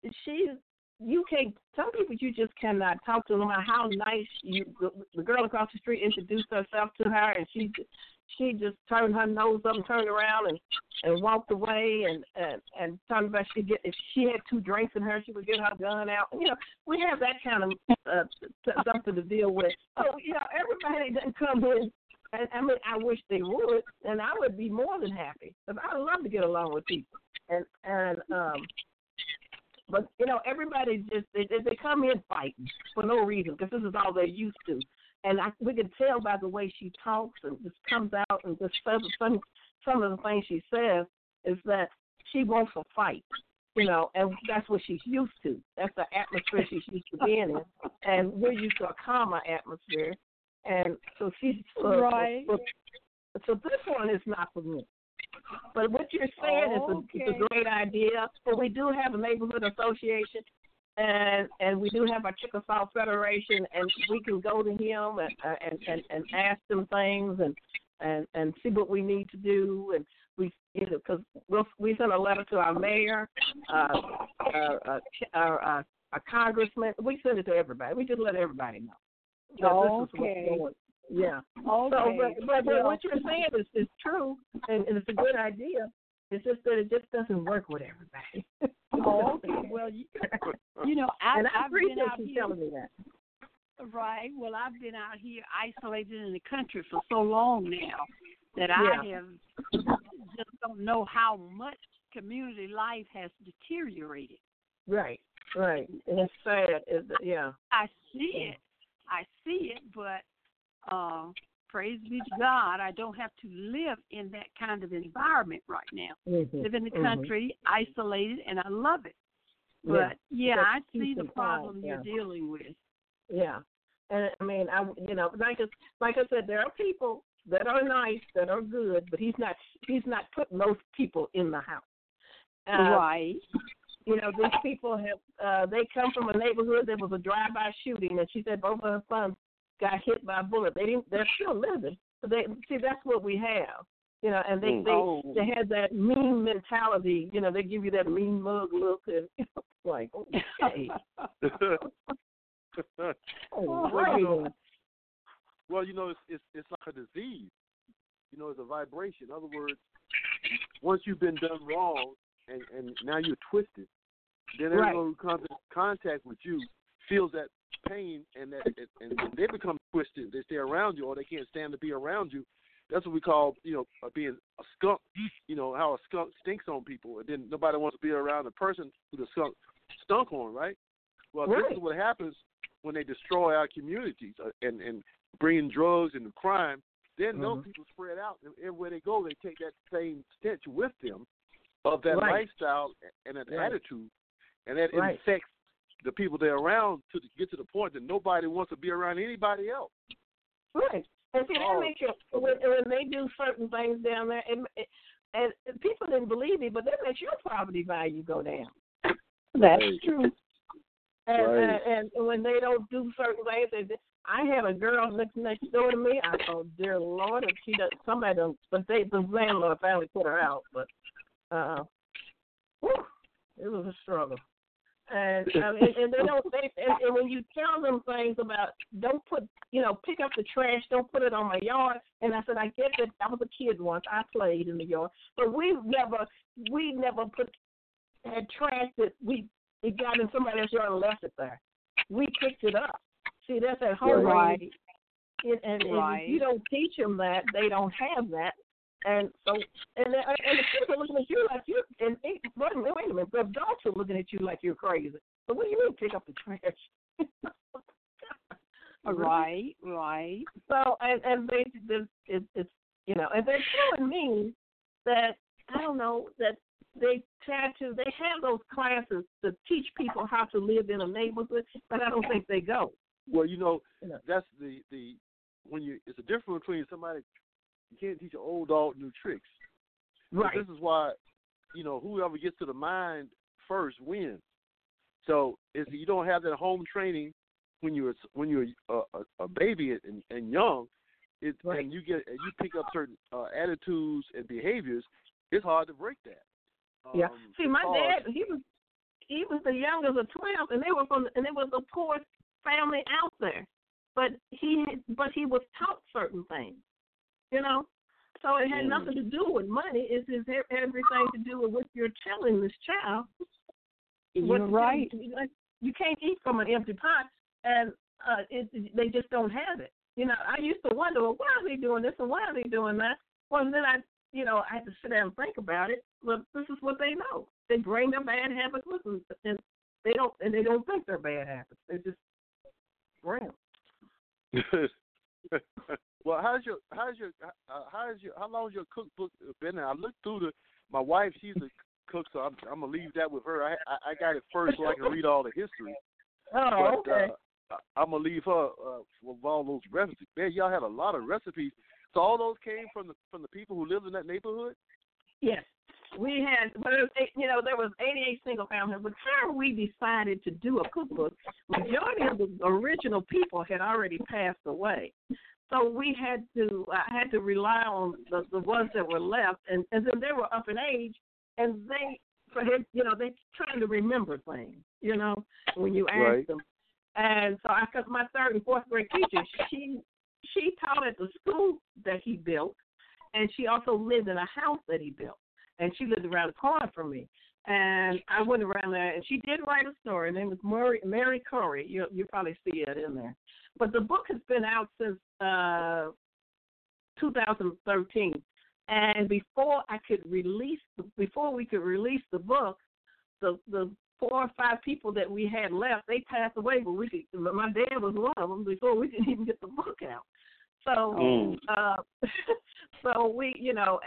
[SPEAKER 6] some people you just cannot talk to, no matter how nice the girl across the street introduced herself to her, and she just turned her nose up and turned around and walked away and talking about if she had 2 drinks in her, she would get her gun out. We have that kind of something to deal with. So, everybody doesn't come in. I mean, I wish they would, and I would be more than happy. Because I would love to get along with people. But everybody just they come in fighting for no reason because this is all they're used to. And we can tell by the way she talks and just comes out and just says some of the things she says is that she wants a fight, and that's what she's used to. That's the atmosphere she's used to being in. And we're used to a calmer atmosphere. And so she's
[SPEAKER 7] right.
[SPEAKER 6] So this one is not for me. But what you're saying is a great idea. But we do have a neighborhood association. And we do have our Chickasaw Federation, and we can go to him and ask them things and see what we need to do. And because we send a letter to our mayor, our congressman. We send it to everybody. We just let everybody know. Yeah.
[SPEAKER 7] Okay.
[SPEAKER 6] So, but what you're saying is true, and it's a good idea. It's just that it just doesn't work with everybody.
[SPEAKER 7] Okay. Well, I've been out here
[SPEAKER 6] telling me that.
[SPEAKER 7] Right. Well, I've been out here isolated in the country for so long now that I have just don't know how much community life has deteriorated.
[SPEAKER 6] Right. And it's sad.
[SPEAKER 7] I see it, but praise be to God, I don't have to live in that kind of environment right now. Live in the country, isolated, and I love it. But I see the problem you're dealing with.
[SPEAKER 6] Yeah, and I mean, like I said, there are people that are nice, that are good, but he's not putting those people in the house.
[SPEAKER 7] Right.
[SPEAKER 6] You know, these people have, they come from a neighborhood that was a drive-by shooting, and she said both of her sons got hit by a bullet. They're still living. So see, that's what we have. You know, and they had that mean mentality. You know, they give you that mean mug look, and it's like, okay.
[SPEAKER 4] Well, you know, it's like a disease. You know, it's a vibration. In other words, once you've been done wrong and now you're twisted, then everyone who comes in contact with you feels that pain and they become twisted. They stay around you or they can't stand to be around you. That's what we call, you know, being a skunk. You know, how a skunk stinks on people, and then nobody wants to be around the person who the skunk stunk on, right? Well, this is what happens when they destroy our communities and bring in drugs and crime. Then those people spread out, and everywhere they go, they take that same stench with them of that lifestyle and that attitude, and that infects the people they're around to get to the point that nobody wants to be around anybody else.
[SPEAKER 6] Right. And see, that makes you, when they do certain things down there, and people didn't believe me, but that makes your property value go down. That's true. And when they don't do certain things, I had a girl next door to me. I thought, dear Lord, if she does, somebody don't, but the landlord finally put her out. But it was a struggle. And they don't. And when you tell them things about don't put, pick up the trash, don't put it on my yard. And I said, I get that. I was a kid once. I played in the yard, but we never had trash that it got in somebody else's yard and left it there. We picked it up. See, that's at home.
[SPEAKER 7] Right.
[SPEAKER 6] And if you don't teach them that, they don't have that. And so, and the kids are looking at you like you. And wait a minute, the adults are looking at you like you're crazy. But what do you mean, pick up the trash?
[SPEAKER 7] Right.
[SPEAKER 6] So, and it's and they're telling me that I don't know that they have those classes to teach people how to live in a neighborhood, but I don't think they go.
[SPEAKER 4] Well, that's the it's a difference between somebody. You can't teach an old dog new tricks. Right. But this is why, whoever gets to the mind first wins. So you don't have that home training when you're a baby and young, and you pick up certain attitudes and behaviors. It's hard to break that.
[SPEAKER 6] Yeah. See, my dad, he was the youngest of 12, and they was the poorest family out there, but he was taught certain things. So it had nothing to do with money. It's everything to do with what you're telling this child.
[SPEAKER 7] You're right.
[SPEAKER 6] You can't eat from an empty pot, and they just don't have it. I used to wonder, well, why are they doing this and why are they doing that? Well, then I had to sit down and think about it. Well, this is what they know. They bring their bad habits with them, and they don't think they're bad habits. They just bring them.
[SPEAKER 4] Well, how long has your cookbook been there? I looked through my wife, she's a cook, so I'm gonna leave that with her. I got it first so I can read all the history.
[SPEAKER 6] Oh,
[SPEAKER 4] but, okay. I'm gonna leave her with all those recipes. Man, y'all had a lot of recipes. So all those came from the people who lived in that neighborhood?
[SPEAKER 6] Yes. We had, there was 88 single families. By the time we decided to do a cookbook, majority of the original people had already passed away. So we had to rely on the ones that were left, and then they were up in age, and they trying to remember things, when you ask them. And so because my third and fourth grade teacher, she taught at the school that he built, and she also lived in a house that he built. And she lived around the corner from me. And I went around there, and she did write a story. Her name was Mary Corey. You'll probably see it in there. But the book has been out since 2013. And before we could release the book, the 4 or 5 people that we had left, they passed away. But my dad was one of them before we could even get the book out. So, so we,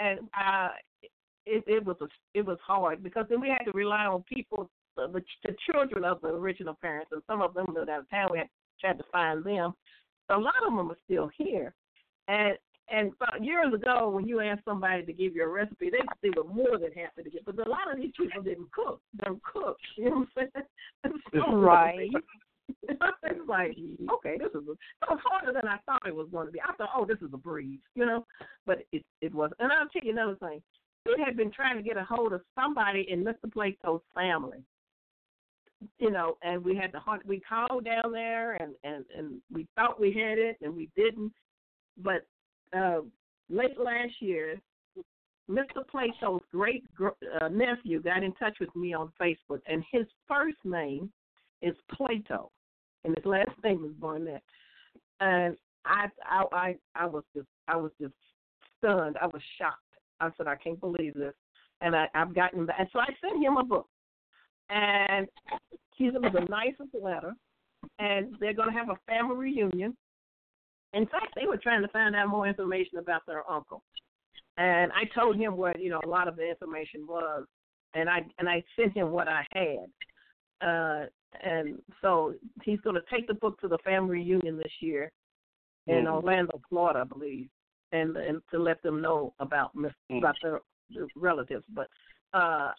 [SPEAKER 6] It was hard because then we had to rely on people, the children of the original parents, and some of them lived out of town. We had to find them. A lot of them are still here, and And years ago, when you asked somebody to give you a recipe, they were more than happy to give. But a lot of these people didn't cook. Don't cook. You know what I'm saying? So,
[SPEAKER 8] right.
[SPEAKER 6] It's like, okay, this is it was harder than I thought it was going to be. I thought, oh, this is a breeze, you know, but it wasn't. And I'll tell you another thing. It had been trying to get a hold of somebody in Mr. Plato's family, you know, and we called down there and we thought we had it and we didn't. But late last year, Mr. Plato's great nephew got in touch with me on Facebook, and his first name is Plato, and his last name is Barnett. And I was just stunned. I was shocked. I said, I can't believe this. And I've gotten that. And so I sent him a book, and it was the nicest letter. And they're going to have a family reunion. In fact, they were trying to find out more information about their uncle. And I told him what, you know, a lot of the information was, and I sent him what I had. And so he's going to take the book to the family reunion this year in Orlando, Florida, I believe, and to let them know about their relatives. But I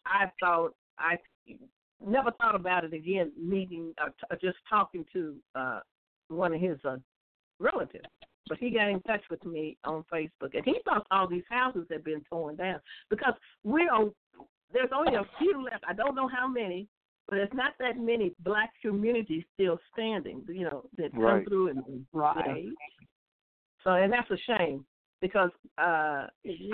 [SPEAKER 6] never thought about it again, meeting, just talking to one of his relatives. But he got in touch with me on Facebook, and he thought all these houses had been torn down because there's only a few left. I don't know how many, but there's not that many black communities still standing, you know, that come through and right. You know. So, and that's a shame because I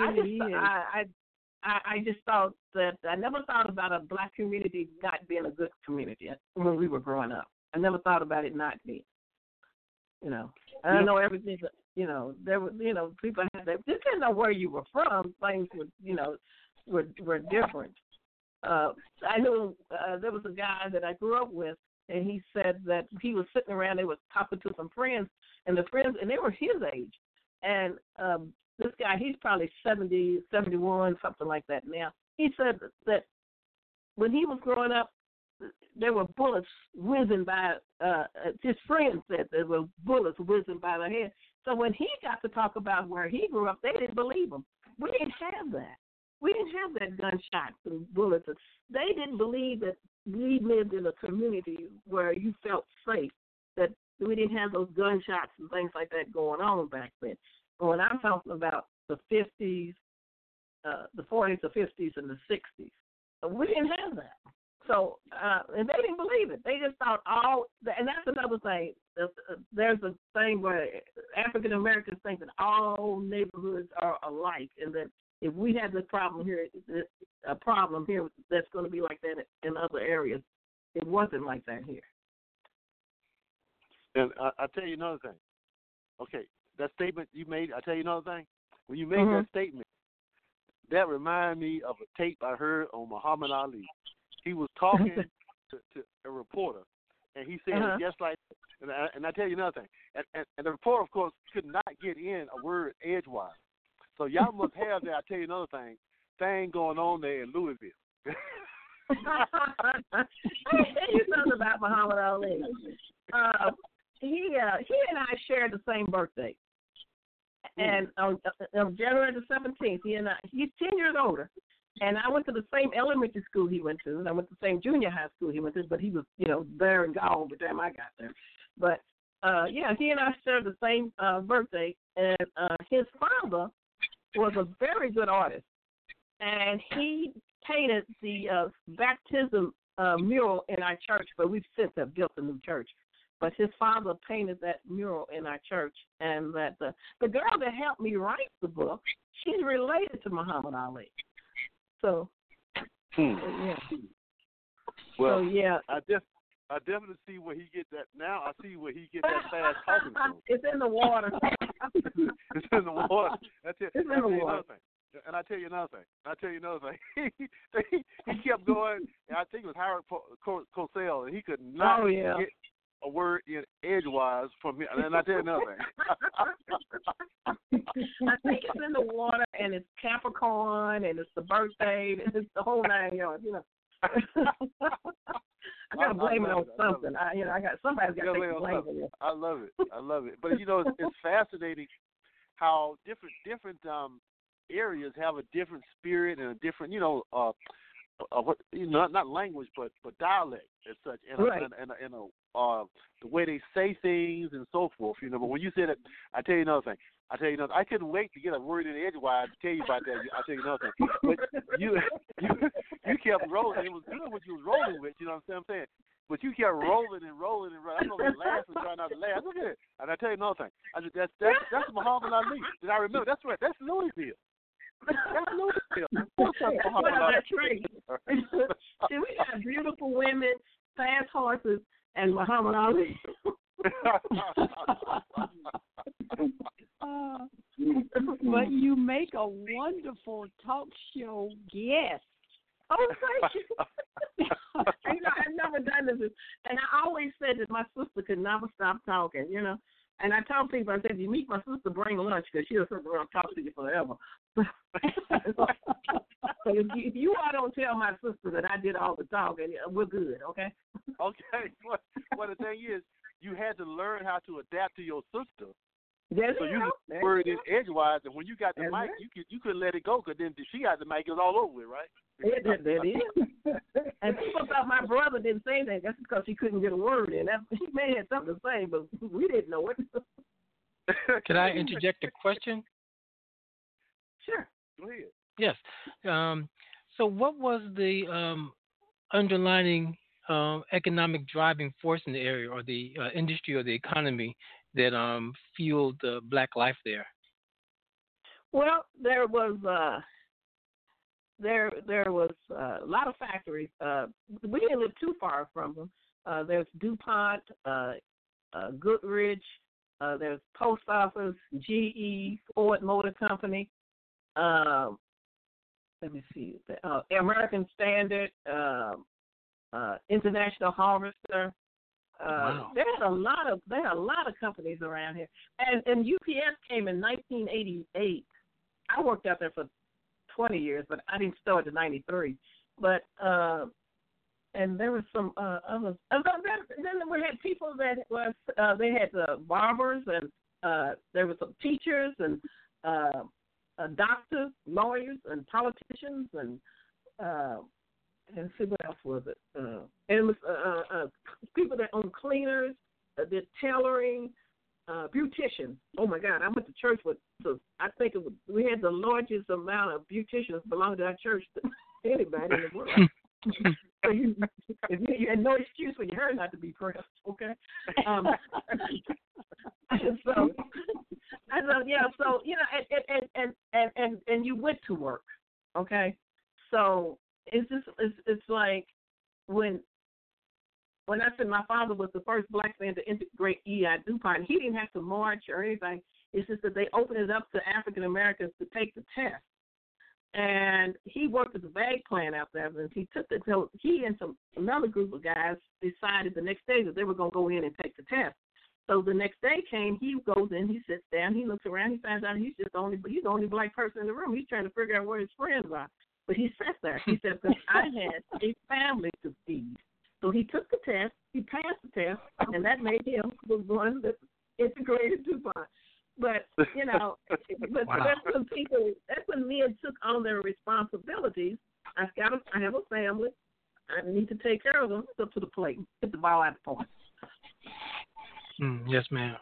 [SPEAKER 6] just thought that I never thought about a black community not being a good community when we were growing up. I never thought about it not being. You know, I know everything. You know, there were, you know, people had that. Depending on where you were from, things were, you know, were different. I knew there was a guy that I grew up with, and he said that he was sitting around. They was talking to some friends, and they were his age. And this guy, he's probably 70, 71, something like that now. He said that when he was growing up, there were bullets whizzing by. His friends said there were bullets whizzing by their head. So when he got to talk about where he grew up, they didn't believe him. We didn't have that. We didn't have that gunshots and bullets. They didn't believe that we lived in a community where you felt safe, that we didn't have those gunshots and things like that going on back then. When I'm talking about the 50s, the 40s, the 50s, and the 60s, we didn't have that. So, and they didn't believe it. They just thought and that's another thing. There's a thing where African Americans think that all neighborhoods are alike, and that if we have this problem here, a problem here that's going to be like that in other areas. It wasn't like that here.
[SPEAKER 4] And I'll tell you another thing. Okay, that statement you made, I'll tell you another thing. When you made that statement, that reminded me of a tape I heard on Muhammad Ali. He was talking to a reporter, and he said just like, and I tell you another thing, and the reporter, of course, could not get in a word edgewise. So y'all must have that. I tell you another thing going on there in Louisville.
[SPEAKER 6] Hey, you talking about Muhammad Ali? He and I shared the same birthday, and on January the 17th, he's 10 years older. And I went to the same elementary school he went to, and I went to the same junior high school he went to, but he was, you know, there and gone by the time I got there. But, he and I shared the same birthday, and his father was a very good artist, and he painted the baptism mural in our church, but we've since have built a new church. But his father painted that mural in our church, and that the girl that helped me write the book, she's related to Muhammad Ali. So, yeah.
[SPEAKER 4] Well,
[SPEAKER 6] so, yeah.
[SPEAKER 4] I definitely see where he get that. Now I see where he get that fast talking from.
[SPEAKER 6] It's in the water.
[SPEAKER 4] It's in the water.
[SPEAKER 6] It's in the water.
[SPEAKER 4] And I tell you another thing. He kept going, and I think it was Howard Cosell, and he could not get a word in edgewise from him. And I tell you another thing.
[SPEAKER 6] I think it's in the water, and it's Capricorn, and it's the birthday, and it's the whole 9 yards. You know, I gotta blame it on something. Somebody's got to take the blame for this.
[SPEAKER 4] I love it. But you know, it's fascinating how different areas have a different spirit and a different, what not language but dialect as such, and the way they say things and so forth. But when you said it, I tell you another thing. I couldn't wait to get a word in edgewise to tell you about that. I'll tell you another thing. But you kept rolling. It was good what you was rolling with. You know what I'm saying? But you kept rolling and rolling and rolling. I'm over here laughing, trying not to laugh. Look at it. And I tell you another thing. I said that's Muhammad Ali. Did I remember? That's right. That's Louisville. That's Louisville.
[SPEAKER 6] That's right. See, we got beautiful women, fast horses, and Muhammad Ali.
[SPEAKER 7] But you make a wonderful talk show guest.
[SPEAKER 6] Oh, thank you. I've never done this, and I always said that my sister could never stop talking. And I tell people, I said, if you meet my sister, bring lunch because she'll sit around and talk to you forever. So if you all don't tell my sister that I did all the talking, we're good, okay?
[SPEAKER 4] Okay. Well, the thing is, you had to learn how to adapt to your sister.
[SPEAKER 6] Yes,
[SPEAKER 4] so you word in edgewise, and when you got the mic, right. you couldn't let it go because then she got the mic, it was all over with, right?
[SPEAKER 6] That is. And people thought my brother didn't say that. That's because he couldn't get a word in. He may have something to say, but we didn't know it.
[SPEAKER 3] Could I interject a question?
[SPEAKER 6] Sure.
[SPEAKER 4] Go ahead.
[SPEAKER 3] Yes. So what was the underlining economic driving force in the area, or the industry or the economy that fueled the black life there?
[SPEAKER 6] Well, there was a lot of factories. We didn't live too far from them. There's DuPont, Goodrich, there's Post Office, GE, Ford Motor Company. Let me see. American Standard, International Harvester.
[SPEAKER 3] Wow.
[SPEAKER 6] There are a lot of companies around here, and UPS came in 1988. I worked out there for 20 years, but I didn't start in '93. But and there was some others. Then we had people that was they had barbers, and there were some teachers and doctors, lawyers, and politicians, and see what else was it? And it was people that owned cleaners, did tailoring, beauticians. Oh my God! I went to church with. So I think we had the largest amount of beauticians belonging to our church than anybody in the world. So you had no excuse when you heard not to be pressed. Okay. So and you went to work. Okay. So it's like when I said my father was the first black man to integrate E.I. DuPont, he didn't have to march or anything. It's just that they opened it up to African Americans to take the test. And he worked at the bag plant out there, and he took so he and another group of guys decided the next day that they were going to go in and take the test. So the next day came, he goes in, he sits down, he looks around, he finds out he's the only black person in the room. He's trying to figure out where his friends are. But he sat there. He said, because I had a family to feed. So he took the test, he passed the test, and that made him the one that integrated DuPont. But, but
[SPEAKER 3] Wow.
[SPEAKER 6] that's when men took on their responsibilities. I have a family. I need to take care of them. It's up to the plate. Get the ball out of the park.
[SPEAKER 3] Yes, ma'am.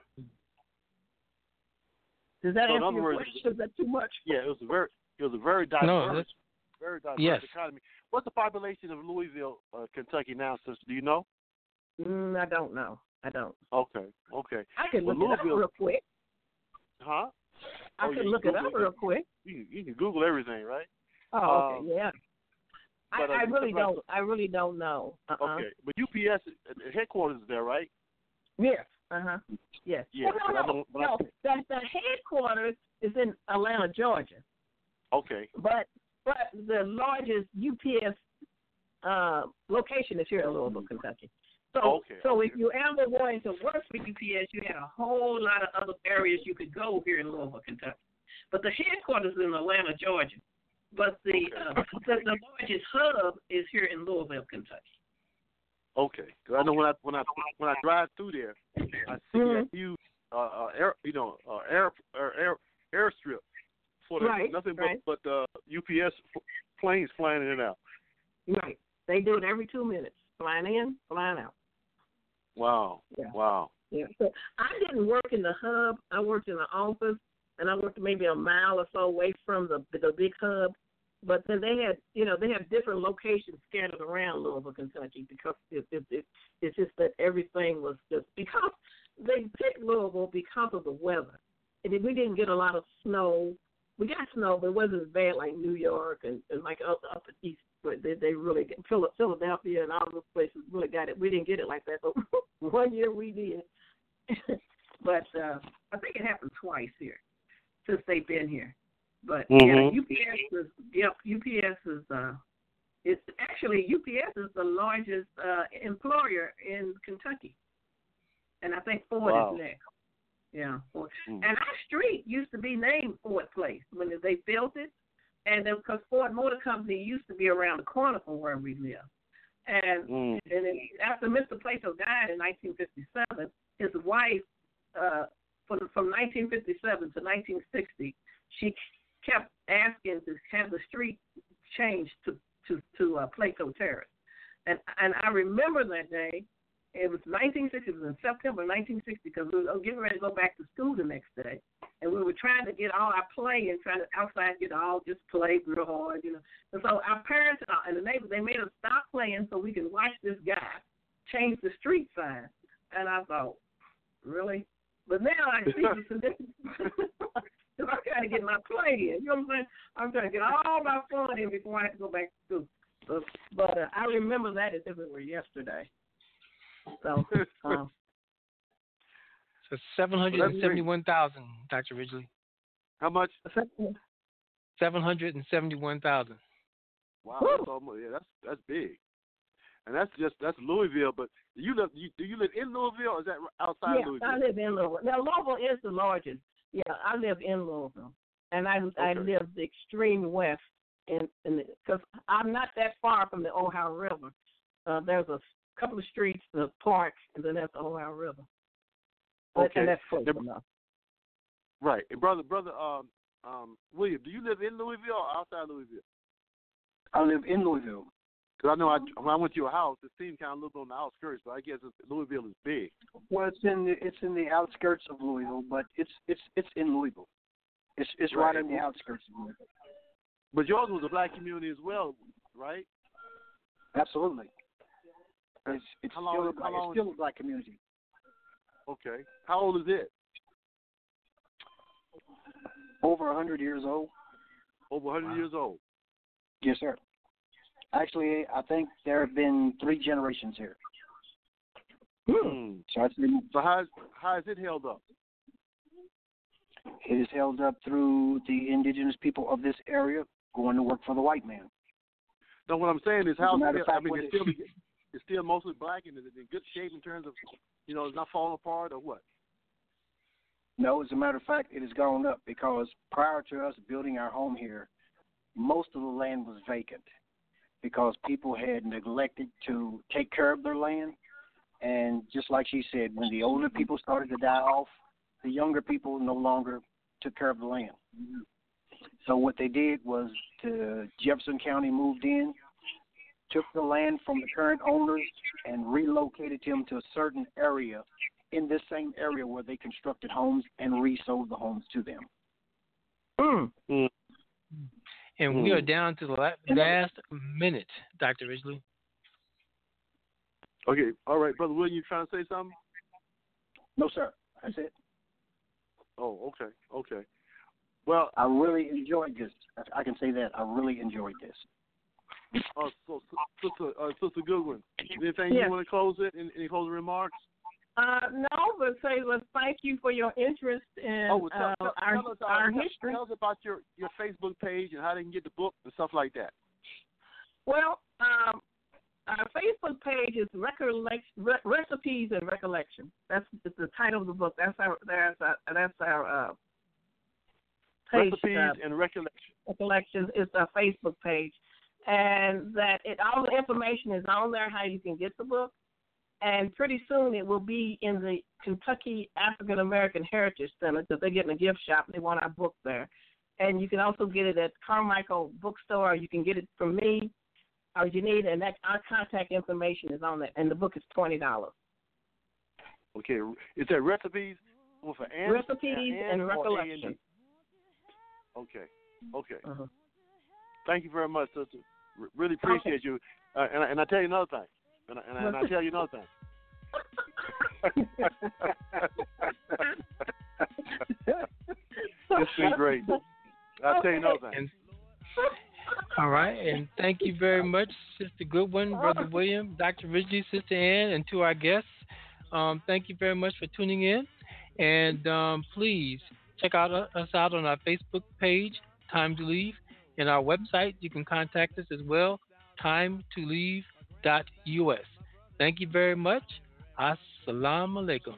[SPEAKER 6] Does that answer your question? Is that too much?
[SPEAKER 4] Yeah, it was a very diverse, very diverse economy. What's the population of Louisville, Kentucky now, sister? Do you know?
[SPEAKER 6] I don't know. I don't.
[SPEAKER 4] Okay.
[SPEAKER 6] I can look it up real quick.
[SPEAKER 4] Huh?
[SPEAKER 6] I can look it up real quick.
[SPEAKER 4] You can Google everything, right?
[SPEAKER 6] Oh, okay, yeah.
[SPEAKER 4] But,
[SPEAKER 6] I really don't know.
[SPEAKER 4] Okay, but UPS headquarters is there, right?
[SPEAKER 6] Yes. Yes.
[SPEAKER 4] Yeah.
[SPEAKER 6] The headquarters is in Atlanta, Georgia.
[SPEAKER 4] Okay.
[SPEAKER 6] But the largest UPS location is here in Louisville, Kentucky. So if you ever wanted to work for UPS, you had a whole lot of other areas you could go here in Louisville, Kentucky. But the headquarters is in Atlanta, Georgia. But the largest hub is here in Louisville, Kentucky.
[SPEAKER 4] Okay. Cause I know when I drive through there, I see a huge airstrip for the,
[SPEAKER 6] Right,
[SPEAKER 4] nothing
[SPEAKER 6] right.
[SPEAKER 4] but UPS planes flying in and out.
[SPEAKER 6] Right. They do it every 2 minutes. Flying in, flying out.
[SPEAKER 4] Wow.
[SPEAKER 6] Yeah.
[SPEAKER 4] Wow.
[SPEAKER 6] Yeah. So I didn't work in the hub. I worked in the office, and I worked maybe a mile or so away from the big hub. But then they had different locations scattered around Louisville, Kentucky, because it's just that everything was just because they picked Louisville because of the weather. And we didn't get a lot of snow. We got snow, but it wasn't as bad like New York and like up east. But they really get Philadelphia and all those places really got it. We didn't get it like that, but 1 year we did. But I think it happened twice here since they've been here. But yeah, UPS is it's actually UPS is the largest employer in Kentucky, and I think Ford is next. Yeah, Ford. And our street used to be named Ford Place when they built it. And then because Ford Motor Company used to be around the corner from where we live. And then after Mr. Plato died in 1957, his wife, from 1957 to 1960, she kept asking to have the street changed to Plato Terrace. And I remember that day. It was 1960. It was in September 1960 because we were getting ready to go back to school the next day, and we were trying to get all our play and trying to outside get all just play real hard, you know. And so our parents and the neighbors, they made us stop playing so we could watch this guy change the street sign. And I thought, really? But now I see the conditions. So I'm trying to get my play in. You know what I'm saying? I'm trying to get all my fun in before I have to go back to school. But I remember that as if it were yesterday. So
[SPEAKER 3] 771,000, Dr. Ridgely.
[SPEAKER 4] How much?
[SPEAKER 3] 771,000.
[SPEAKER 4] Wow, that's big, and that's Louisville. But do you live in Louisville, or is that outside Louisville?
[SPEAKER 6] Yeah, I live in Louisville. Now Louisville is the largest. Yeah, I live in Louisville, and I live the extreme west, because I'm not that far from the Ohio River. There's a couple of streets, the park, and then that's the Ohio River. And that's close enough.
[SPEAKER 4] Right. And brother, William, do you live in Louisville or outside Louisville?
[SPEAKER 5] I live in Louisville.
[SPEAKER 4] Because I know when I went to your house, it seemed kind of a little bit on the outskirts, but I guess Louisville is big.
[SPEAKER 5] Well, it's in the outskirts of Louisville, but it's in Louisville. It's right in the outskirts of Louisville.
[SPEAKER 4] But yours was a black community as well, right?
[SPEAKER 5] Absolutely. It's still a black community.
[SPEAKER 4] Okay. How old is it?
[SPEAKER 5] Over 100 years old.
[SPEAKER 4] Over 100 years old?
[SPEAKER 5] Yes, sir. Actually, I think there have been 3 generations here. So
[SPEAKER 4] how is it held up?
[SPEAKER 5] It is held up through the indigenous people of this area going to work for the white man.
[SPEAKER 4] No, what I'm saying is it's still mostly black and in good shape in terms of, it's not falling apart or what?
[SPEAKER 5] No, as a matter of fact, it has gone up because prior to us building our home here, most of the land was vacant because people had neglected to take care of their land. And just like she said, when the older people started to die off, the younger people no longer took care of the land. So what they did was Jefferson County moved in, took the land from the current owners and relocated them to a certain area in this same area where they constructed homes and resold the homes to them.
[SPEAKER 3] And we are down to the last minute, Dr. Ridgely.
[SPEAKER 4] Okay, all right, Brother William, you trying to say something?
[SPEAKER 5] No, sir. That's it.
[SPEAKER 4] Oh, okay. Well,
[SPEAKER 5] I really enjoyed this. I can say that. I really enjoyed this.
[SPEAKER 4] So Sister Goodwin, anything you want to close it? Any closing remarks?
[SPEAKER 6] No, but let's thank you for your interest in our history.
[SPEAKER 4] Tell us about your Facebook page and how they can get the book and stuff like that.
[SPEAKER 6] Well, our Facebook page is Recipes and Recollection. That's the title of the book. That's our page.
[SPEAKER 4] Recipes and Recollection.
[SPEAKER 6] Recollection is our Facebook page. And that all the information is on there, how you can get the book. And pretty soon it will be in the Kentucky African American Heritage Center because they're getting a gift shop. They want our book there. And you can also get it at Carmichael Bookstore, or you can get it from me, or you need, and that our contact information is on that. And the book is $20.
[SPEAKER 4] Okay. Is that recipes with an N?
[SPEAKER 6] Recipes and recollection.
[SPEAKER 4] Okay.
[SPEAKER 6] Uh-huh.
[SPEAKER 4] Thank you very much, sister. Really appreciate you. And I tell you another thing. And I tell you another thing. It's been great. I'll tell you another thing.
[SPEAKER 3] All right, and thank you very much, Sister Goodwin, Brother William, Dr. Ridgely, Sister Ann, and to our guests. Thank you very much for tuning in. And please check us out on our Facebook page, Time to Leave, and our website. You can contact us as well, timetoleave.us. Thank you very much. Assalamu alaikum.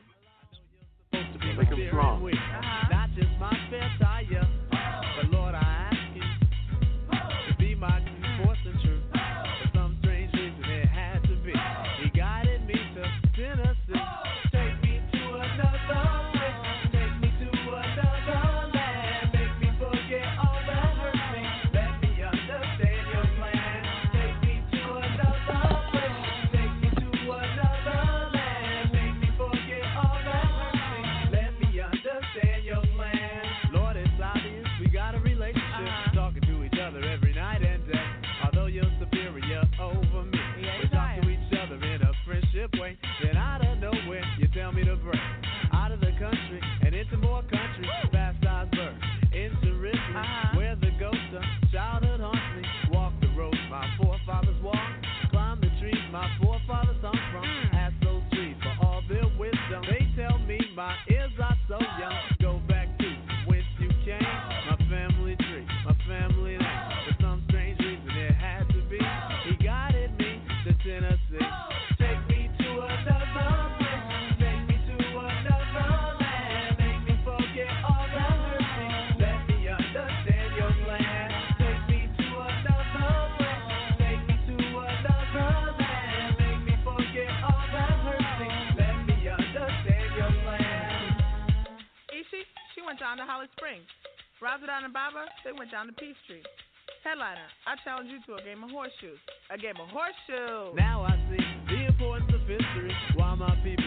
[SPEAKER 4] Make them strong.
[SPEAKER 8] Not just my spare tire, but Lord, I ask you to be my force and truth. For some strange reason, it had to be. He guided me to Tennessee. Take me to another place. Take me to another land. Make me forget all that hurt me. Let me understand your plan. Take me to another place. Take me to another land. Make me forget all that hurt me. Let me understand your plan. Lord, it's obvious we got a relationship. Talking to each other every night and day. Although you're superior over me, we talk to each other in a friendship way. Then out of nowhere, you tell me to break out of the country and into more country. Past Osborne, into Ripley, where the ghost of childhood haunts me. Walk the roads my forefathers walked, climb the trees my forefathers hung from. Ask those trees for all their wisdom. They tell me my ears are so young. Go back to whence you came, my family tree, my family name. For some strange reason it had to be. He guided me to Tennessee. Take me to another place. Take me to another land. Make me forget all that hurt me. Let me understand your plan. Take me to another place. Take me to another land. Make me forget all that hurt me. Let me understand your plan.
[SPEAKER 9] Ishi, she went down to Holly Springs. Razadon and Baba, they went down to Peachtree. Headliner, I challenge you to a game of horseshoes. A game of horseshoes.
[SPEAKER 8] Now I see the importance of history. Why my people